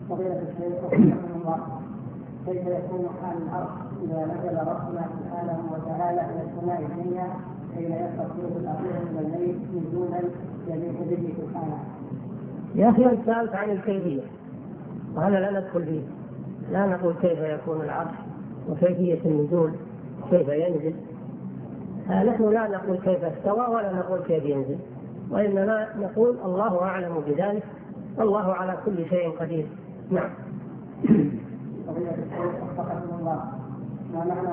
فضيلة الشيخ رحمه الله، كيف يكون حال العرش إذا نزل ربنا سبحانه وتعالى إلى السماء الدنيا حين يستطيع الأخير من الليل نزولا يليق به سبحانه؟ يا أخي أنت سألت عن الكيفية وهذا لا ندخل فيه، لا نقول كيف يكون العرش وكيفية النزول كيف ينزل. نحن لا نقول كيف استوى ولا نقول كيف ينزل، وإنما نقول الله أعلم بذلك، الله على كل شيء قدير. نعم. فضيلة الشيخ وفقكم الله، ما معنى